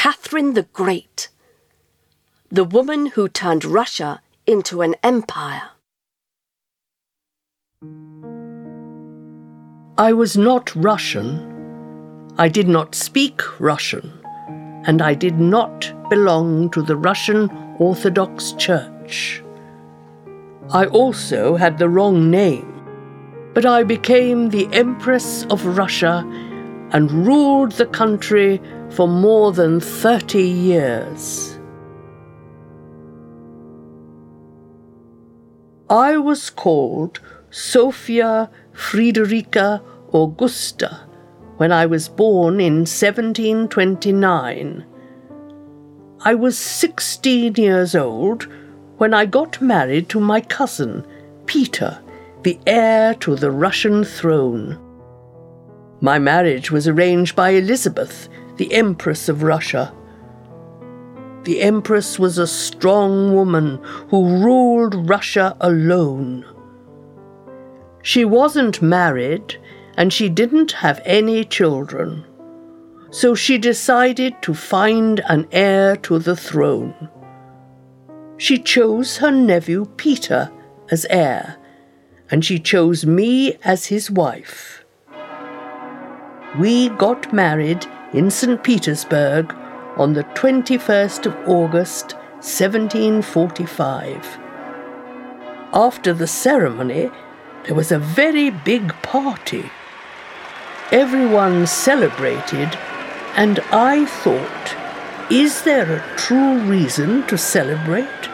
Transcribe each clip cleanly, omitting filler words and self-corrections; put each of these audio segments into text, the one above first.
Catherine the Great, the woman who turned Russia into an empire. I was not Russian. I did not speak Russian, and I did not belong to the Russian Orthodox Church. I also had the wrong name, but I became the Empress of Russia and ruled the country for more than 30 years. I was called Sophia Friederika Augusta when I was born in 1729. I was 16 years old when I got married to my cousin, Peter, the heir to the Russian throne. My marriage was arranged by Elizabeth, the Empress of Russia. The Empress was a strong woman who ruled Russia alone. She wasn't married, and she didn't have any children. So she decided to find an heir to the throne. She chose her nephew Peter as heir, and she chose me as his wife. We got married in St. Petersburg on the 21st of August, 1745. After the ceremony, there was a very big party. Everyone celebrated, and I thought, is there a true reason to celebrate?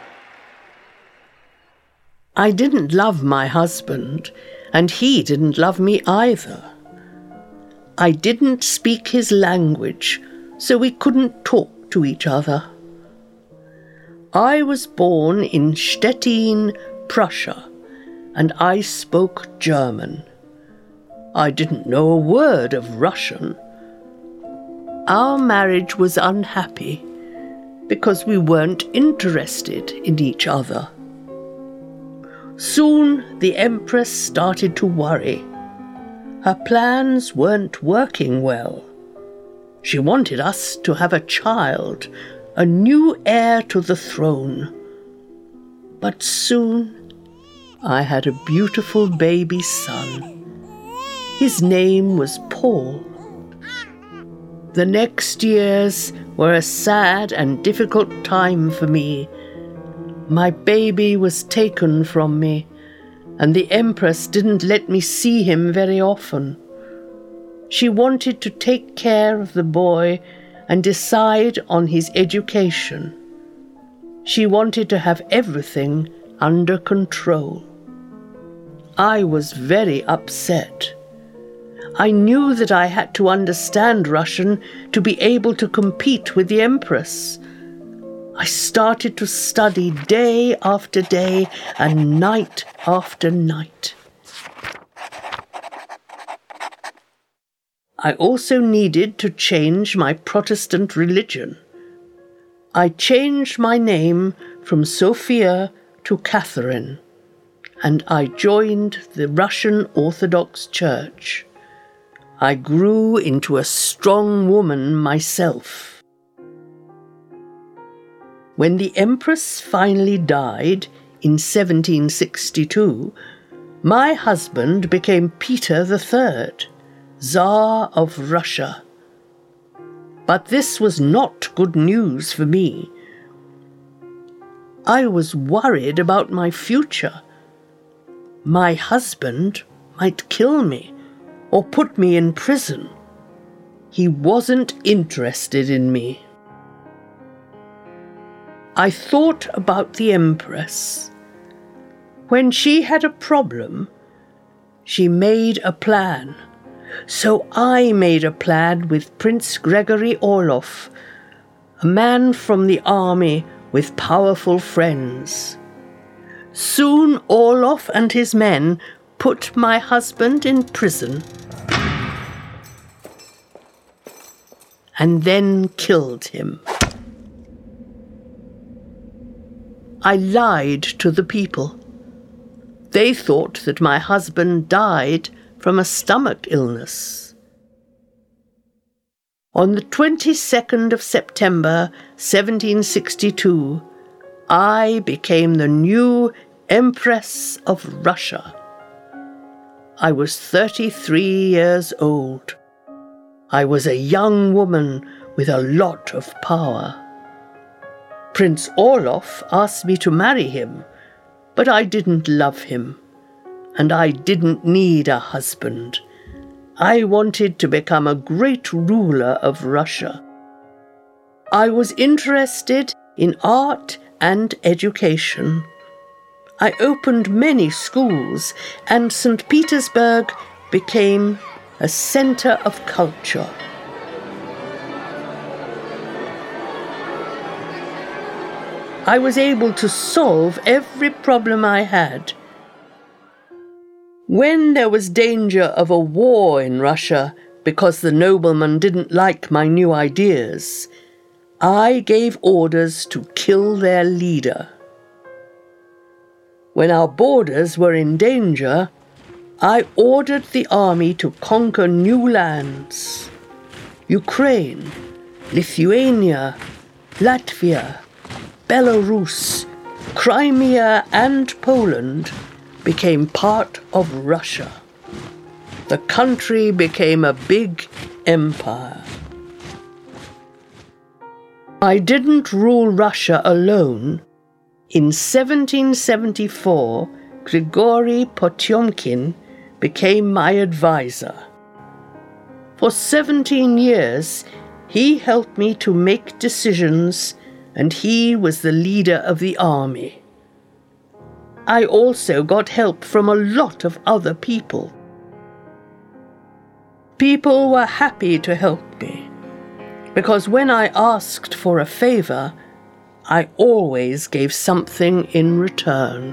I didn't love my husband, and he didn't love me either. I didn't speak his language, so we couldn't talk to each other. I was born in Stettin, Prussia, and I spoke German. I didn't know a word of Russian. Our marriage was unhappy because we weren't interested in each other. Soon the Empress started to worry. Her plans weren't working well. She wanted us to have a child, a new heir to the throne. But soon I had a beautiful baby son. His name was Paul. The next years were a sad and difficult time for me. My baby was taken from me, and the Empress didn't let me see him very often. She wanted to take care of the boy and decide on his education. She wanted to have everything under control. I was very upset. I knew that I had to understand Russian to be able to compete with the Empress. I started to study day after day and night after night. I also needed to change my Protestant religion. I changed my name from Sophia to Catherine, and I joined the Russian Orthodox Church. I grew into a strong woman myself. When the Empress finally died in 1762, my husband became Peter III, Tsar of Russia. But this was not good news for me. I was worried about my future. My husband might kill me or put me in prison. He wasn't interested in me. I thought about the Empress. When she had a problem, she made a plan. So I made a plan with Prince Gregory Orlov, a man from the army with powerful friends. Soon Orlov and his men put my husband in prison and then killed him. I lied to the people. They thought that my husband died from a stomach illness. On the 22nd of September 1762, I became the new Empress of Russia. I was 33 years old. I was a young woman with a lot of power. Prince Orloff asked me to marry him, but I didn't love him, and I didn't need a husband. I wanted to become a great ruler of Russia. I was interested in art and education. I opened many schools, and St. Petersburg became a center of culture. I was able to solve every problem I had. When there was danger of a war in Russia because the noblemen didn't like my new ideas, I gave orders to kill their leader. When our borders were in danger, I ordered the army to conquer new lands. Ukraine, Lithuania, Latvia, Belarus, Crimea, and Poland became part of Russia. The country became a big empire. I didn't rule Russia alone. In 1774, Grigory Potyomkin became my advisor. For 17 years, he helped me to make decisions, and he was the leader of the army. I also got help from a lot of other people. People were happy to help me, because when I asked for a favor, I always gave something in return.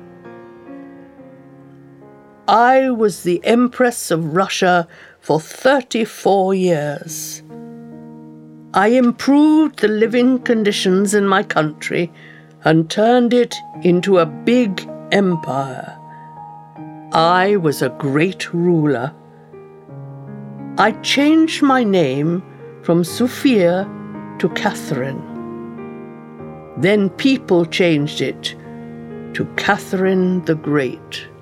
I was the Empress of Russia for 34 years. I improved the living conditions in my country and turned it into a big empire. I was a great ruler. I changed my name from Sophia to Catherine. Then people changed it to Catherine the Great.